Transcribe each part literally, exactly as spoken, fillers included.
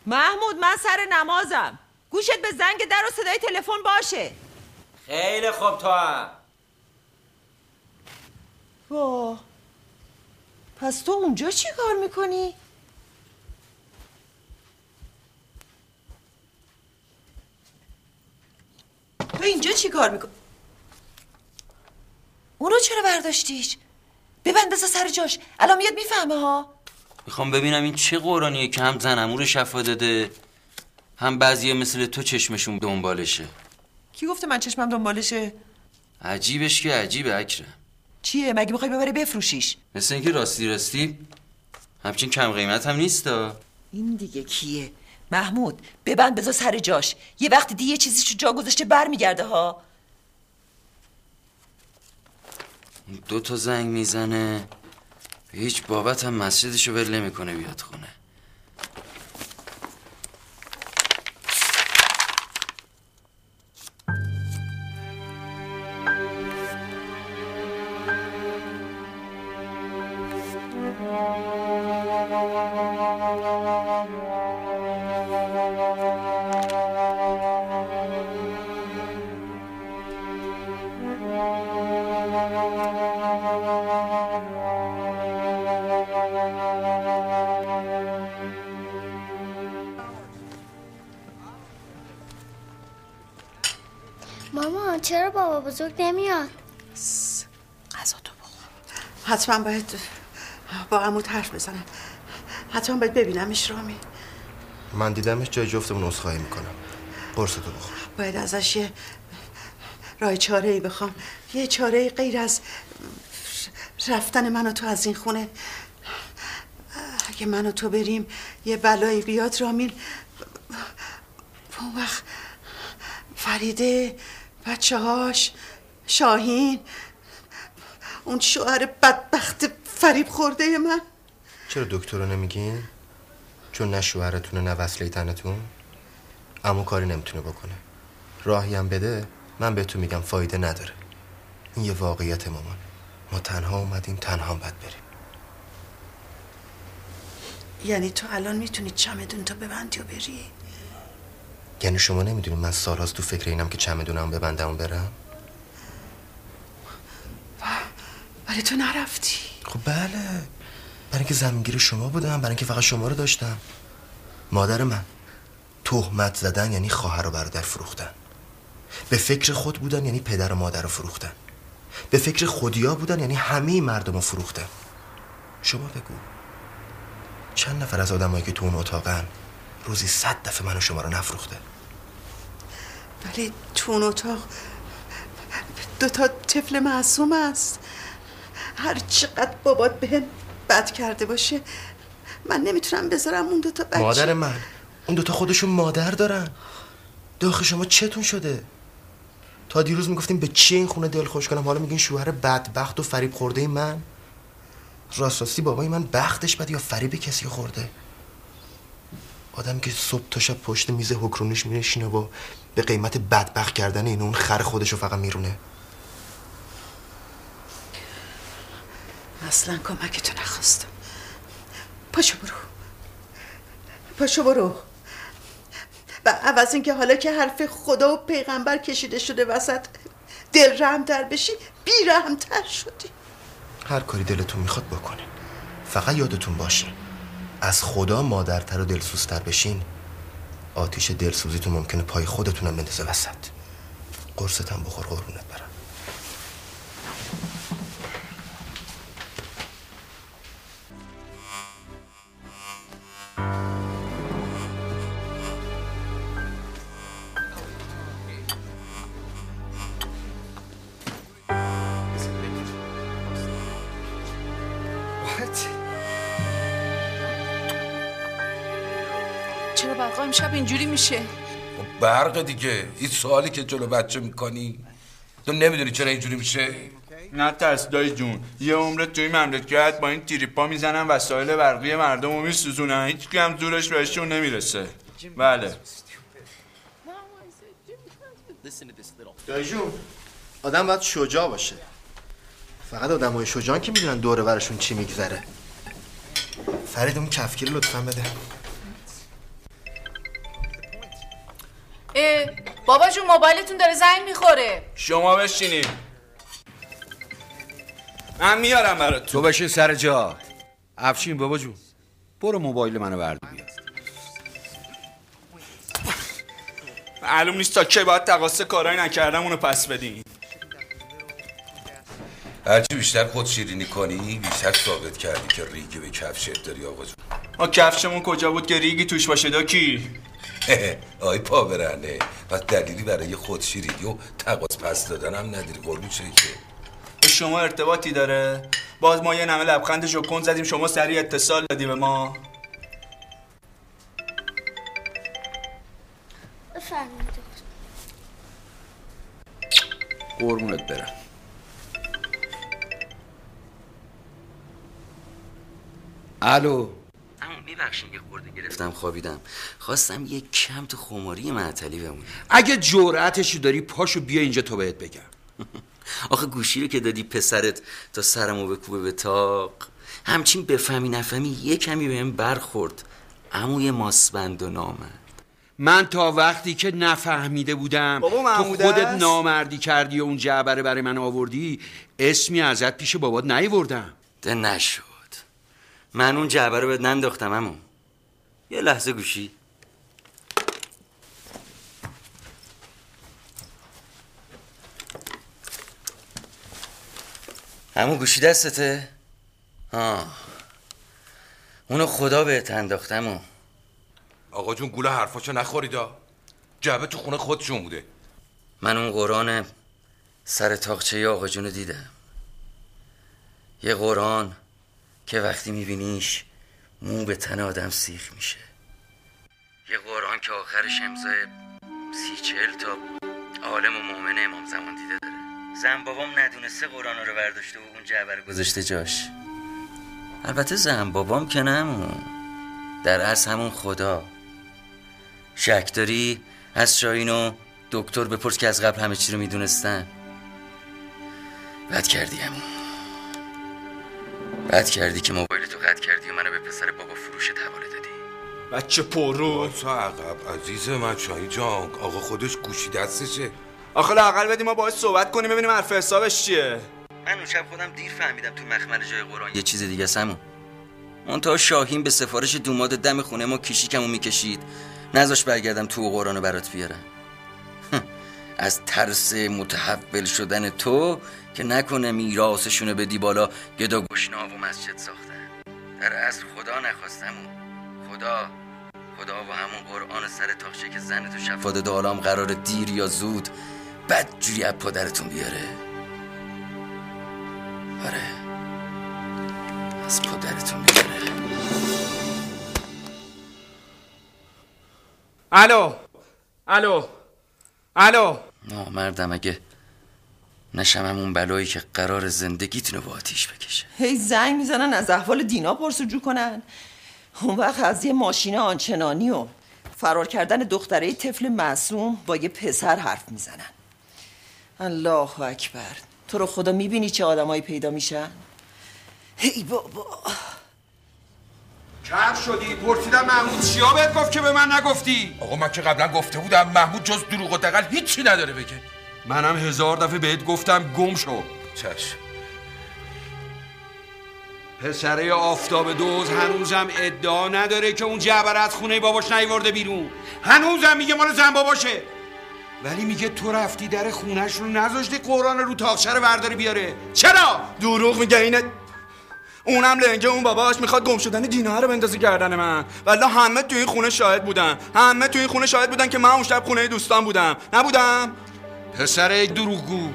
محمود من سر نمازم، گوشت به زنگ در و صدای تلفن باشه. خیلی خوب. تو هم واه، پس تو اونجا چی کار میکنی؟ تو اینجا چی کار میکنی؟ اونو چرا برداشتیش؟ ببند بذار سر جاش، الان میاد میفهمه ها. میخوام ببینم این چه قرآنیه که هم زنمو رو شفا داده، هم بعضیه مثل تو چشمشون دنبالشه. کی گفته من چشمم دنبالشه؟ عجیبش که عجیبه اکرم. چیه؟ مگه میخوای ببری بفروشیش؟ مثل اینکه راستی راستی همچین کم قیمت هم نیستا. این دیگه کیه؟ محمود ببند بذار سر جاش، یه وقت دیگه یه چیزیشو جا گذاشته برمیگرده ها. دو تا زنگ میزنه، هیچ بابت هم مسجدشو ول نمیکنه بیاد خونه. مامان چرا بابا بزرگ نمیاد؟ غذا تو بخور. حتما باید با عمود حرف بزنم، حتما باید ببینمش. رامی من دیدمش جای جفتمون عذرخواهی میکنم. قرص تو بخور. باید ازش یه راه چاره ای بخوام، یه چاره ای غیر از رفتن من و تو از این خونه. اگه من و تو بریم یه بلایی بیاد رامین، اون وقت فریده، بچه هاش، شاهین، اون شوهر بدبخت فریب خورده من. چرا دکتر رو نمیگین؟ چون نه شوهرتونه نه وصله تنتون. عمو کاری نمیتونه بکنه. راهی هم بده من بهتون میگم فایده نداره. این یه واقعیت مامان. ما تنها اومدیم، تنها باید بریم. یعنی تو الان میتونی چمدون تو ببندی و بری؟ یعنی شما نمیدونید من سالهاست تو فکر اینم که چمدونم ببندم و برم؟ ولی تو نرفتی. خب بله، برای اینکه زمینگیر شما بودم، برای اینکه فقط شما رو داشتم. مادر من تهمت زدن یعنی خواهر و برادر فروختن. به فکر خود بودن یعنی پدر و مادر رو فروختن. به فکر خودیا بودن یعنی همه مردم رو فروختن. شما بگو چند نفر از آدمایی که تو اون اتاقن روزی صد دفعه من و شما رو نفروخته؟ ولی تو اون اتاق دو تا طفل معصوم است. هر چقدر بابات بهم بد کرده باشه من نمیتونم بذارم اون دو تا بچه. مادر من اون دو تا خودشون مادر دارن. داخل شما چتون شده؟ تا دیروز میگفتیم به چی این خونه دل خوش کنم، حالا میگین شوهر بدبخت و فریب خورده من. راست راستی بابای من بختش بد یا فریب کسی خورده؟ آدم که صبح تا شب پشت میز حکرونیش میشینه و به قیمت بدبخت کردن این اون خر خودشو فقط میرونه. اصلا کمکتو نخواستم. پاشو برو، پاشو برو. و عوض اینکه حالا که حرف خدا و پیغمبر کشیده شده وسط دل رحم‌تر بشی، بی رحم‌تر شدی. هر کاری دلتون میخواد بکنین، فقط یادتون باشه از خدا مادرتر و دلسوزتر بشین، آتیش دلسوزیتون ممکنه پای خودتونم بندازه وسط. قرصتم بخور قربونت برم. چرا برقا امشب اینجوری میشه؟ برق دیگه. این سوالی که جلو بچه میکنی تو نمیدونی چرا اینجوری میشه؟ نه ترس دایی جون، یه عمرت توی مملکت با این تریپا میزنن وسایل برقی مردم رو میسوزونن، هیچ کی هم زورش بهشون نمیرسه. بله دایی جون، آدم باید شجاع باشه. فقط آدم های شجاعن که میدونن دوره برشون چی میگذره. فرید اون کفگیر لطفا بده. اه بابا جون موبایلتون داره زنگ میخوره. شما بشینید من میارم برات. تو بشین سر جا. افشین بابا جون برو موبایل منو بردار بیار. معلوم نیست تا که باید تقاصه کارایی نکردم اونو پس بدین. هرچی بیشتر خود شیرینی کنی بیشتر ثابت کردی که ریگی به کفشت داری آقا جون. ما کفشمون کجا بود که ریگی توش باشه داکی؟ آی پا برنه و دلیلی برای خود شیرینی و تقاص پس دادن هم نداری قربون شکل. به شما ارتباطی داره؟ باز ما یه نمه لبخند ژوکن زدیم شما سریع اتصال دادی به ما. بفرمایید قربونت برم. الو. اما میبخشین یه خورده گرفتم خوابیدم. خواستم یه کم تو خماری معطلی بمونم. اگه جرأتشو داری پاشو بیا اینجا تو بهت بگم. آخه گوشی رو که دادی پسرت تا سرمو بکوبه به تاق، همچین بفهمی نفهمی یه کمی بهم برخورد. عموی ماسبند و نامرد. من تا وقتی که نفهمیده بودم تو خودت است؟ نامردی کردی و اون جعبره برای من آوردی، اسمی ازت پیش بابات نیاوردم. ده نشد. من اون جعبه رو بهت ننداختم عمو. یه لحظه گوشی. عمو گوشی دستته؟ آه اونو خدا بهت انداختم. آقا جون گوله حرفاشو نخوریدا. جعبه تو خونه خودشون بوده. من اون قرآن سر تاقچه آقا جونو دیدم. یه قرآن که وقتی میبینیش مو به تن آدم سیخ میشه. یه قرآن که آخرش امضای سی چهل تا عالم و مؤمن امام زمان دیده داره. زن بابام ندونسته قرآن رو برداشته و اون جعبه رو گذاشته جاش. البته زن بابام که نمون، در اصل همون خدا. شک داری از شاهین و دکتر بپرس که از قبل همه چی رو میدونستن. بد کردی همون، بد کردی که موبایلتو قطع کردی و منو به پسر بابا فروشت حواله دادی. بچه پرو. واسه عقب عزیز من شاهین جان، آقا خودش گوشی دستشه. آخه لااقل بدیم ما باهاش صحبت کنیم ببینیم حرف حسابش چیه. من اون شب خودم دیر فهمیدم تو مخمل جای قرآن یه چیز دیگه سمون. منتها شاهین به سفارش دوماد دم خونه ما کیشیکمو میکشید، نذاش برگردم تو قرآنو برات بیارم. از ترس متحول شدن تو که نکنه میراثشونو بدی بالا گدا گشناب و مسجد ساختن. در اصل خدا نخواستم. خدا خدا و همون قرآن سر تاخچه که زن تو شفاده دالام قرار دیر یا زود بدجوری از پدرتون بیاره. آره از پدرتون بیاره. الو الو الو. نامردم اگه نشم همون بلایی که قرار زندگیتونو با آتیش بکشه. هی زنگ میزنن از احوال دینا پرسجو کنن، اون وقت از یه ماشین آنچنانی و فرار کردن دختره طفل معصوم با یه پسر حرف میزنن. الله اکبر. تو رو خدا میبینی چه آدمایی پیدا میشن؟ هی بابا کر شدی پرسیدم محمود چیا بهت گفت که به من نگفتی؟ آقا من که قبلا گفته بودم محمود جز دروغ و دغل هیچی نداره بگه. منم هزار دفعه بهت گفتم گم شو. چشم. پسره آفتاب دوز هنوزم ادعا نداره که اون جعبه از خونه باباش نیورده بیرون. هنوزم میگه مال زن باباشه. ولی میگه تو رفتی در خونش رو نذاشتی قرآن رو تاقچه رو برداری بیاره. چرا؟ دروغ میگه اینه. اونم لنگه اون باباش میخواد گم شدن دینا رو بندازه گردن من. والله همه تو این خونه شاهد بودن. همه تو این خونه شاهد بودن که من اون شب خونه دوستان بودم. نبودم؟ پسر یک دروغگو.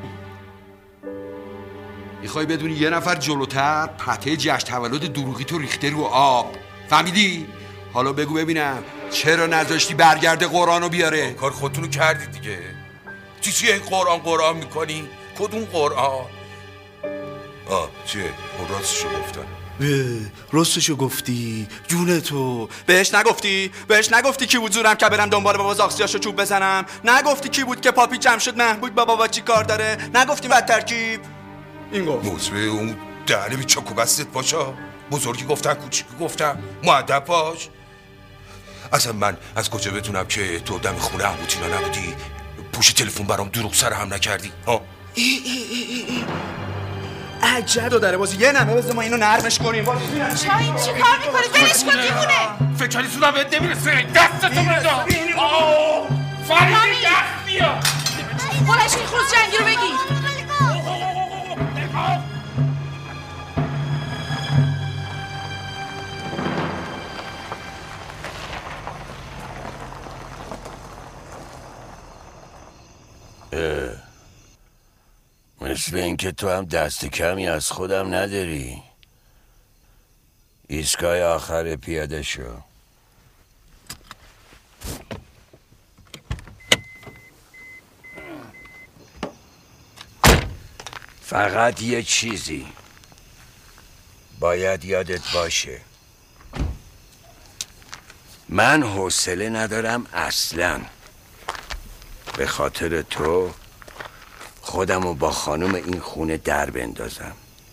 میخوای بدونی یه نفر جلوتر پته جشن تولد دروغی تو ریخته رو آب. فهمیدی؟ حالا بگو ببینم چرا نذاشتی برگرده قرآن رو بیاره؟ کار خودتونو کردی دیگه. چی چیه این قرآن قرآن میکنی؟ کدوم قرآن؟ آه چیه؟ راستشو گفتن. راستشو گفتی جون تو. بهش نگفتی؟ بهش نگفتی کی بود زورم که برم دنبال بابا زاخسیاشو چوب بزنم؟ نگفتی کی بود که پاپی جمع شد محمود با بابا چی کار داره؟ نگفتی بعد ترکیب؟ این گفت موزبه اون دهنه بی چاکو بستت باشا. بزرگی گفتن کوچیکی گفتم مؤدب باش. اصلا من از کجا بدونم که تو دم خونه عموتینا نبودی؟ پوش تلفن برام دروغ سر هم نکردی ها؟ ای ای ای ای ای. عجب و داره بازی یه نمه بزن ما اینو نرمش کنیم. چای چی کار میکنی؟ ولش کن دیوونه. فکری سودم بهت نمیرسه. دستتو بزن. فرید دست بیا. بلش این خروز جنگی رو بگیر. مثل اینکه تو هم دست کمی از خودم نداری. ایستگاه آخر پیاده شو. فقط یه چیزی باید یادت باشه، من حوصله ندارم اصلاً به خاطر تو خودمو با خانم این خونه در بندازم.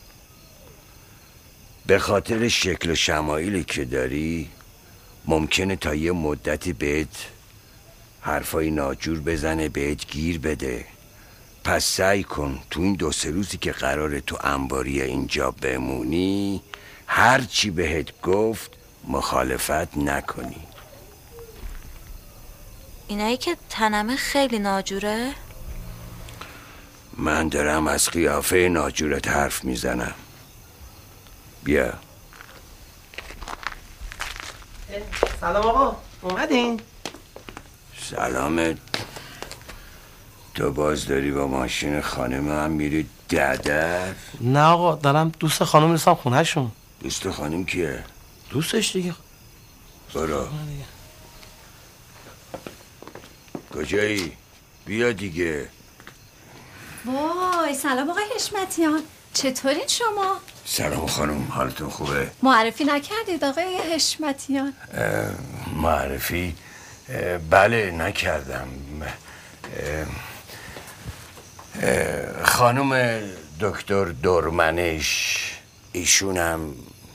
به خاطر شکل و شمایلی که داری ممکنه تا یه مدتی بهت حرفای ناجور بزنه، بهت گیر بده. پس سعی کن تو این دو سه روزی که قراره تو انباری اینجا بمونی هر چی بهت گفت مخالفت نکنی. اینایی که تنمه خیلی ناجوره؟ من دارم از قیافه ناجورت حرف میزنم. بیا. سلام آقا، اومدین؟ سلامت. تو باز داری با ماشین خانم هم میری ددر؟ نه آقا، دارم دوست خانم میرسم خونه شون. دوست خانم کیه؟ دوستش دیگه. برو. کجایی؟ بیا دیگه. وای سلام آقای حشمتیان، چطورین شما؟ سلام خانم، حالتون خوبه؟ معرفی نکردید آقای حشمتیان؟ معرفی؟ بله نکردم. خانم دکتر دورمنش، ایشونم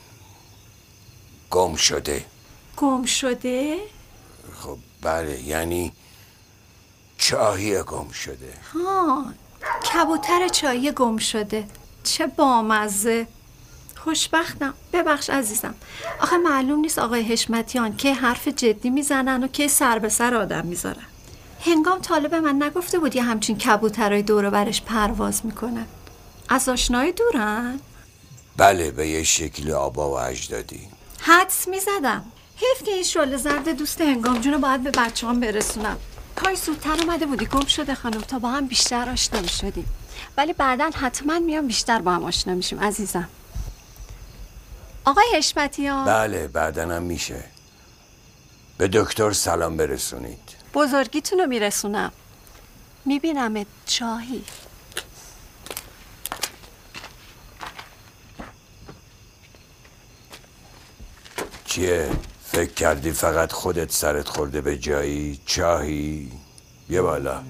گم شده. گم شده؟ خب بله، یعنی چاهی گم شده. ها، کبوتر چایی گم شده. چه بامزه. خوشبختم. ببخش عزیزم، آخه معلوم نیست آقای حشمتیان که حرف جدی میزنن و که سر به سر آدم میذارن. هنگام طالب من نگفته بود یه همچین کبوترای دور و برش پرواز میکنن؟ از آشنای دورن؟ بله، به یه شکل آبا و اجدادی. حدس میزدم. حیف که این شعله زرد دوست هنگام جونو باید به بچه هم برسونم. کاش زودتر اومده بودی گم شده خانم، تا با هم بیشتر آشنا میشدیم. ولی بعداً حتما میام بیشتر با هم آشنا میشیم عزیزم. آقای حشمتیان. بله بعداً هم میشه. به دکتر سلام برسونید. بزرگیتونو میرسونم. میبینمت چاهی. چیه؟ فکر کردی فقط خودت سرت خورده به جایی؟ چاهی؟ بیا بالا.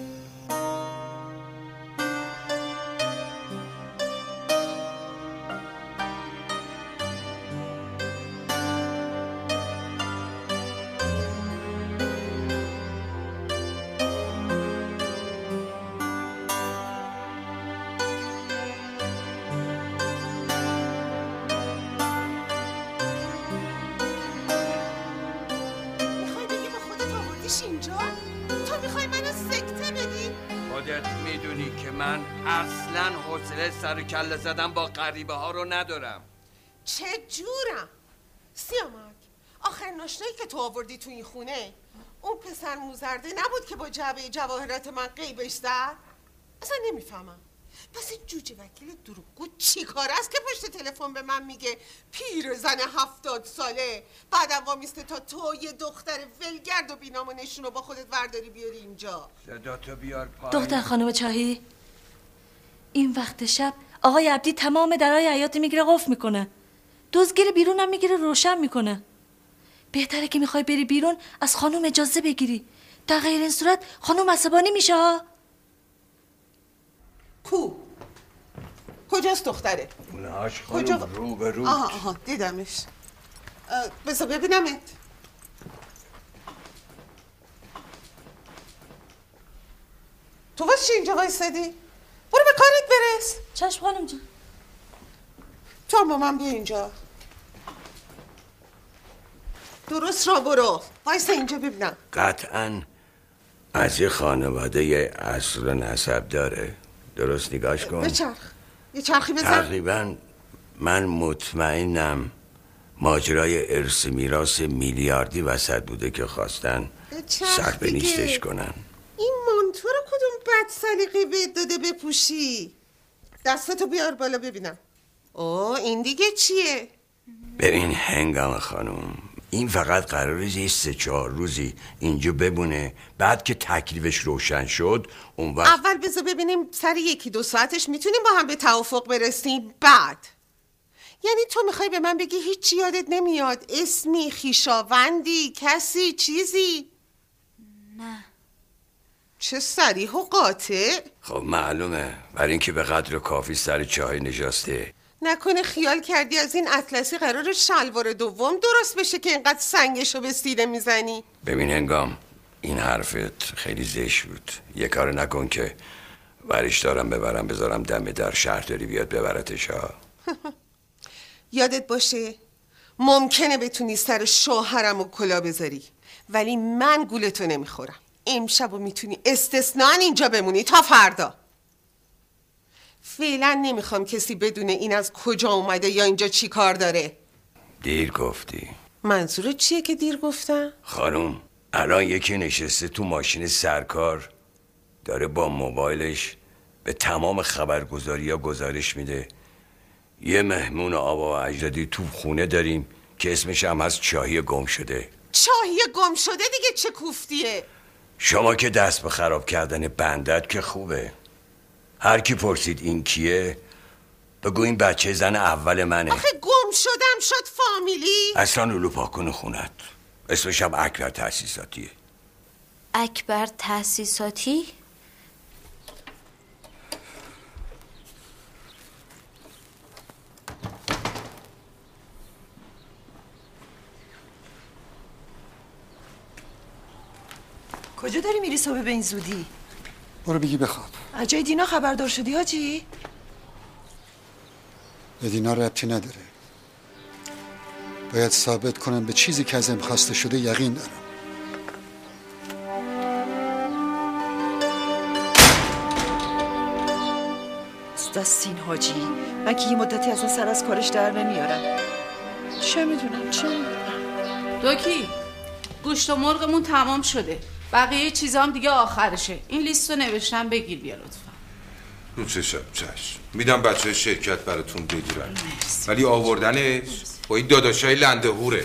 اینجا؟ تو میخوای منو سکته بدی؟ خودت میدونی که من اصلا حوصله سر کله زدن با غریبه ها رو ندارم. چه جورم؟ سیامک، آخر ناشنایی که تو آوردی تو این خونه اون پسر موزرده نبود که با جعبه جواهرات من قیبش زد؟ اصلا نمیفهمم. پس این جوجه وکیل دروغگو چی کار است که پشت تلفن به من میگه پیرزن هفتاد ساله بعدم وامیسته تا تو یه دختر ولگرد و بینام و نشون رو با خودت ورداری بیاری اینجا؟ صداتو بیار پایین. دختر خانم چاهی، این وقت شب آقای عبدی تمام درهای حیاتی میگیره قفل میکنه، دزدگیر بیرون هم میگیره روشن میکنه. بهتره که میخوای بری بیرون از خانم اجازه بگیری، در غیر این صورت خانم عصبانی میشه ها. کو؟ کجاست دختره؟ اونهاش خانم کجا؟ رو به رو. آها آها دیدمش. بذار ببینمت. تو واسه اینجا وایسادی؟ برو به کارت برس. چشم خانم جان. تو هم با من بیا اینجا. درست را برو. وایسا اینجا ببینم. قطعاً از یه خانواده اصل و نسب داره. درست نگاش کن. بچرخ. یه چرخی بزن. تقریباً من مطمئنم ماجرای ارث میراث میلیاردی وسط بوده که خواستن سر به نیستش کنن. این مانتو رو کدوم بد سلیقه بهت داده بپوشی؟ دستتو بیار بالا ببینم. اوه این دیگه چیه؟ ببین هنگام خانم، این فقط قراره یه سه چهار روزی اینجا بمونه، بعد که تکلیفش روشن شد اون وقت اول بذار ببینیم سر یکی دو ساعتش میتونیم با هم به توافق برسیم. بعد یعنی تو میخوای به من بگی هیچی یادت نمیاد؟ اسمی، خویشاوندی، کسی، چیزی؟ نه. چه صریح و قاطع. خب معلومه، برای اینکه به قدر کافی سر چای نشسته. نکنه خیال کردی از این اطلسی قرار شلوار دوم درست بشه که اینقدر سنگشو به سینه میزنی؟ ببین هنگام، این حرفت خیلی زشت بود. یه کار نکن که ورش دارم ببرم بذارم دم در شهرداری بیاد ببرتش ها. یادت باشه ممکنه بتونی سر شوهرم و کلا بذاری، ولی من گولتو نمیخورم. امشب و میتونی استثنان اینجا بمونی تا فردا. فعلا نمیخوام کسی بدونه این از کجا اومده یا اینجا چی کار داره. دیر گفتی. منظورت چیه که دیر گفتم؟ خانم الان یکی نشسته تو ماشین سرکار داره با موبایلش به تمام خبرگزاری ها گزارش میده یه مهمون آبا و اجدادی تو خونه داریم که اسمش هم هست چاهی گم شده. چاهی گم شده دیگه چه کوفتیه؟ شما که دست به خراب کردن بندت که خوبه. هر کی پرسید این کیه بگو این بچه زن اول منه. آخه گم شدم شد فامیلی؟ اصلا اولو پاکن خونت. اسمش هم اکبر تأسیساتیه. اکبر تأسیساتی؟ کجا داری میری صبح به این زودی؟ برو بگی بخواب. از جای دینا خبردار شدی حاجی؟ به دینا ربطی نداره. باید ثابت کنم به چیزی که ازم خواسته شده یقین دارم. دستین حاجی، من که یه مدتی از اون سر از کارش در نمیارم. چه میدونم چه میدونم. دوکی گوشت و مرغمون تمام شده، بقیه چیزا هم دیگه آخرشه. این لیست رو نوشتم بگیر بیا لطفا. رو چشم چشم میدم بچه شرکت براتون بگیرن، ولی آوردنش با این داداشای لنده هوره.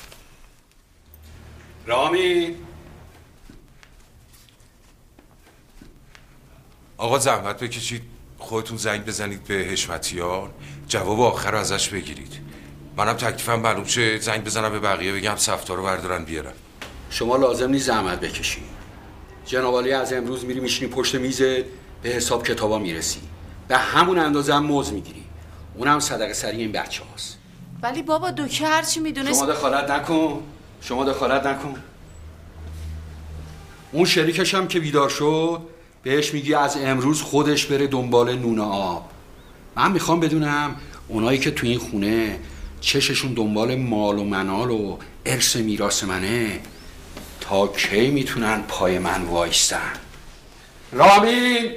رامی آقا زحمت بکشید خودتون زنگ بزنید به حشمتیار، جواب آخر رو ازش بگیرید. منم تکلیفم معلوم شه زنگ بزنم به بقیه بگم سفتار رو بردارن بیارن. شما لازم نیست زحمت بکشی. جناب عالی از امروز میری میشینی پشت میزت به حساب کتابا میرسی، به همون اندازه هم موز میگیری. اونم صدقه سری این بچه هاست. ولی بابا دوکی هرچی میدونست. شما دخالت نکن شما دخالت نکن اون شریکش هم که بیدار شد بهش میگی از امروز خودش بره دنبال نون آب. من میخوام بدونم اونایی که تو این خونه چششون دنبال مال و منال و ارث میراث منه تا کی میتونن پای من وایستن. رامین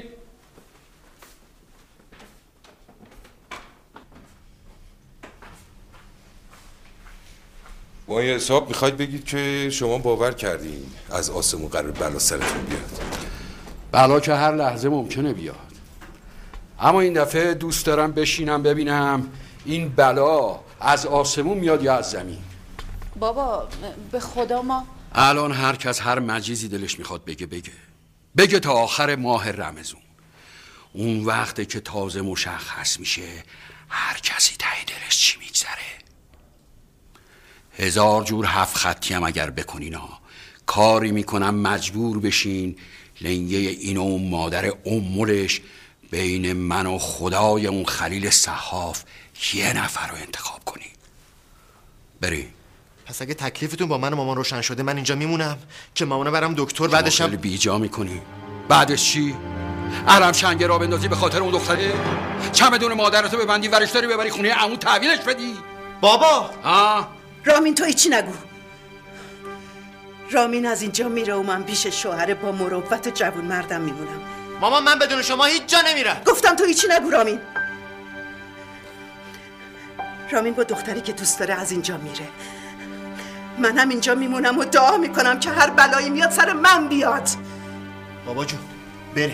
با این حساب میخواید بگید که شما باور کردین از آسمون قرار بلا سرتون بیاد؟ بلا که هر لحظه ممکنه بیاد، اما این دفعه دوست دارم بشینم ببینم این بلا از آسمون میاد یا از زمین. بابا به خدا ما الان هر کس هر مجیزی دلش میخواد بگه بگه بگه تا آخر ماه رمضان. اون وقته که تازه مشخص میشه هر کسی ته دلش چی میگذره. هزار جور هفت خطی هم اگر بکنینا کاری میکنم مجبور بشین لنگه این و اون مادر امولش بین من و خدای اون خلیل صحاف یه نفر رو انتخاب کنی. بری. پس اگه تکلیفتون با من و مامان روشن شده من اینجا میمونم که مامانو برم دکتر بعدشم خیلی بیجا میکنی. بعدش چی؟ عرم شنگه را بندازی به خاطر اون دختره؟ چمدون مادرتو ببندی ورش داری ببری خونه عمو تحویلش بدی؟ بابا آه رامین تو هیچی نگو. رامین از اینجا میره و من پیش شوهر با مروت و جوون مردم میمونم. مامان من بدون شما هیچ جا نمیرم. گفتم تو هیچی نگو رامین. رامین با دختری که دوست داره از اینجا میره. منم اینجا میمونم و دعا میکنم که هر بلایی میاد سر من بیاد. بابا جون بریم.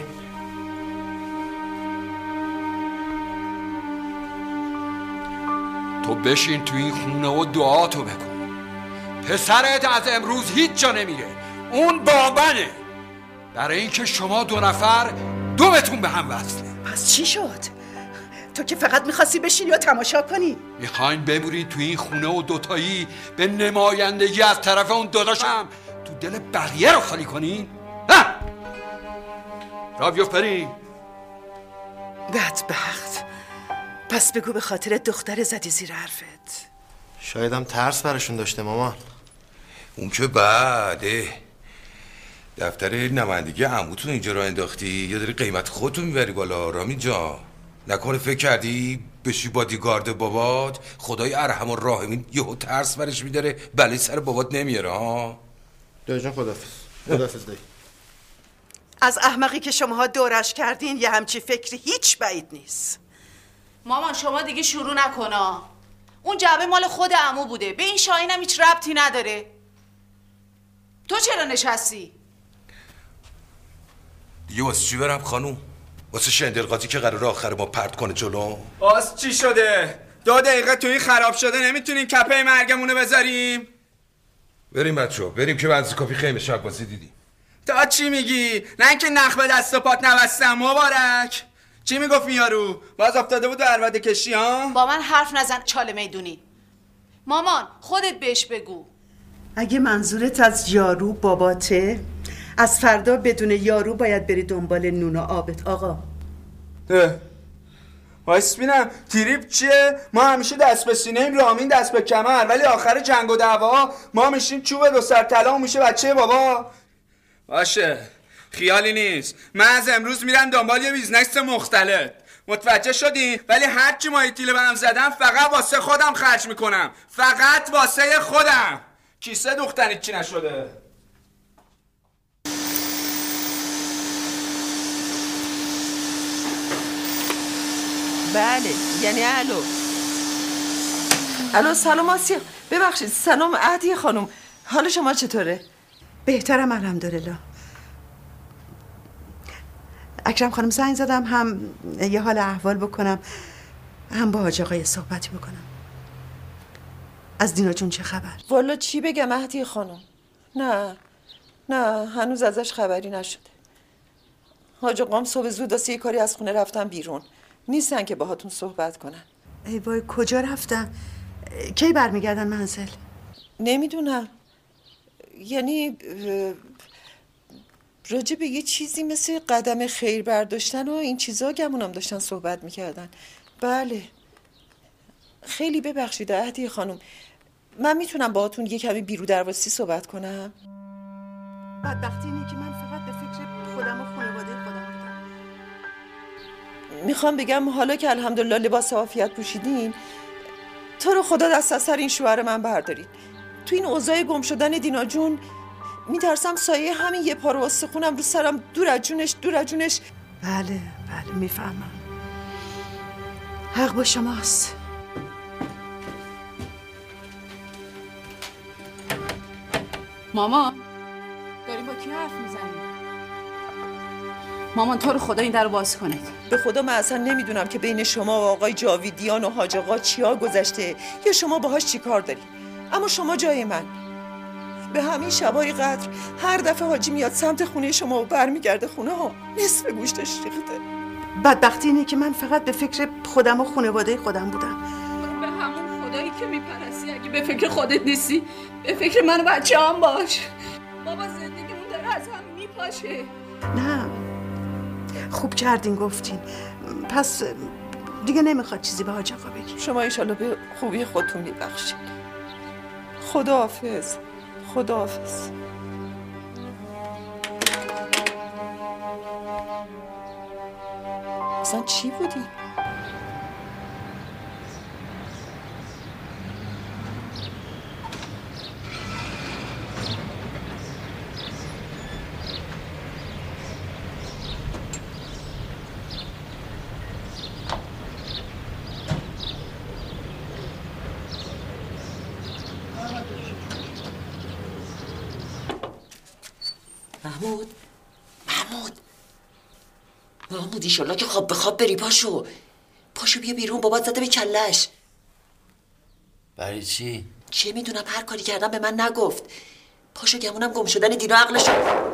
تو بشین تو این خونه و دعاتو بکن. پسرت از امروز هیچ جا نمیره. اون بابنه. برای اینکه شما دو نفر دومتون به هم وصله. پس چی شد؟ تو که فقط میخواستی بشینی و تماشا کنی. میخواین بمونید تو این خونه و دوتایی به نمایندگی از طرف اون داداشم تو دل بقیه رو خالی کنین؟ نه را بیفت بریم. بدبخت. پس بگو به خاطر دختر زدی زیر حرفت. شایدم ترس براشون داشته مامان. اون که بعده. دفتر نمایندگی عموتون اینجا را انداختی یا داری قیمت خودتون میبری بالا رامین جان؟ نکنه فکر کردی بشی بادیگارد بابات خدای ارحم و راحمین یهو ترس برش میداره بلای سر بابات نمیاره ها؟ دایی جان خدافظ. خدافظ دایی. از احمقی که شماها دورش کردین یه همچی فکری هیچ بعید نیست. مامان شما دیگه شروع نکنا. اون جعبه مال خود عمو بوده. به این شاهین هم هیچ ربطی نداره. تو چرا نشستی؟ دیگه واسه چی برم خانوم؟ واسه شندلقاطی که قراره آخر ما پرت کنه جلو؟ باز چی شده؟ دو دقیقه تو این خراب شده نمیتونیم کپه مرگمونه بذاریم؟ بریم بچه‌ها بریم که بعد کافی خیمه شب بازی دیدیم. تا چی میگی؟ نه اینکه نخ به دست و پات نبستم مبارک. چی میگفت یارو؟ باز افتاده بود درواده کشی ها؟ با من حرف نزن چاله میدونی. مامان خودت بهش بگو. اگه منظورت از یارو باباته، از فردا بدون یارو باید بری دنبال نون و آبت آقا. وایس بینم تریپ چیه؟ ما همیشه دست به سینه ایم رامین دست به کمر، ولی آخر جنگ و دعوا ما میشیم چوب دو سر طلا و میشه بچه بابا. باشه خیالی نیست. من از امروز میرم دنبال یه بیزنس مختلف. متوجه شدی؟ ولی هرچی ماهی تیله به هم زدم فقط واسه خودم خرج میکنم. فقط واسه خودم. کیسه دوختنی چی نشده. بله یعنی الو. الو سلام آسیا. ببخشید سلام عهدی خانم. حال شما چطوره؟ بهترم الحمدلله. اکرم خانم زنگ زدم هم یه حال احوال بکنم هم با حاج آقای صحبتی بکنم. از دینا جون چه خبر؟ والا چی بگم مهدی خانم؟ نه نه هنوز ازش خبری نشده. حاج آقام صبح زود واسه یه کاری از خونه رفتن بیرون، نیستن که باهاتون صحبت کنن. ای وای کجا رفتن؟ کی برمیگردن منزل؟ نمیدونم، یعنی راجع به یه چیزی مثل قدم خیر برداشتن و این چیزا گمونم داشتن صحبت میکردن. بله خیلی ببخشید عهدی خانم، من میتونم باهاتون یه کمی بیرو درواسی صحبت کنم؟ بدبختی اینه که من فقط به فکر خودم و خانواده خودم بودم. میخوام بگم حالا که الحمدلله لباس عافیت پوشیدین، تو رو خدا دست از سر این شوهر من بردارید. تو این اوضاع گم شدن دینا جون میترسم سایه همین یه پارو استخونم رو سرم دور از جونش دور از جونش. بله بله میفهمم، حق با شماست. مامان داری با کی حرف میزنی؟ مامان تو رو خدا این در رو باز کنید. به خدا من اصلا نمیدونم که بین شما و آقای جاویدیان و حاج آقا چیا گذشته یا شما باهاش چی کار داری، اما شما جای من به همین شبای قدر هر دفعه حاجی میاد سمت خونه شما و برمیگرده خونه ها نصف گوشتش ریخته. بدبختی اینه که من فقط به فکر خودم و خانواده خودم بودم. به همون خدایی که میپرستی اگه به فکر خودت نیستی به فکر من و بچه هم باش. بابا زندگیمون داره از هم میپاشه. نه خوب کردین گفتین، پس دیگه نمیخواد چیزی به حاج آقا بگی. شما انشالله به خوبی خودتون میبخشید. خداحافظ. خداحافظ. اصلا چی بودی؟ محمود محمود محمود ایشالله که خواب به خواب بری. پاشو پاشو بیا بیرون، بابات زده به کلش. برای چی؟ چه میدونم، هر کاری کردم به من نگفت. پاشو، گمونم گم شدن دینا عقلشو.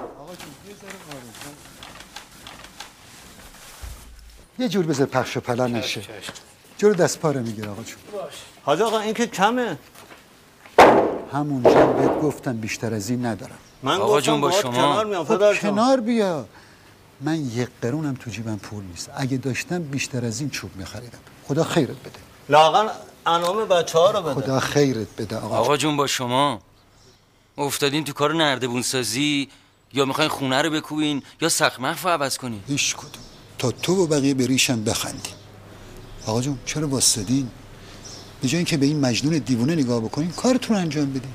یه جور بذار پخش و پلا نشه. جور دست پاره میگیره آقا جون. حاج آقا این که کمه. همونجا بهت گفتم بیشتر از این ندارم. من آقا جون با شما کنار میام. خب کنار بیا. من یک قرونم تو جیبم پول نیست. اگه داشتم بیشتر از این چوب میخریدم. خدا خیرت بده. لااقل انعام بچه ها رو بده. خدا خیرت بده آقا. آقا جون با شما افتادین تو کار نردبون سازی، یا میخواین خونه رو بکوبین یا سقف مخف عوض کنین؟ هیچ کدوم. تا تو و بقیه بریشم بخندیم. آقا جون چرا واسدین؟ به جای اینکه به این مجنون دیوونه نگاه بکنین کارتون انجام بدین.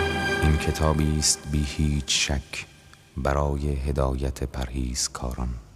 کتابی است بی هیچ شک برای هدایت پرهیزکاران.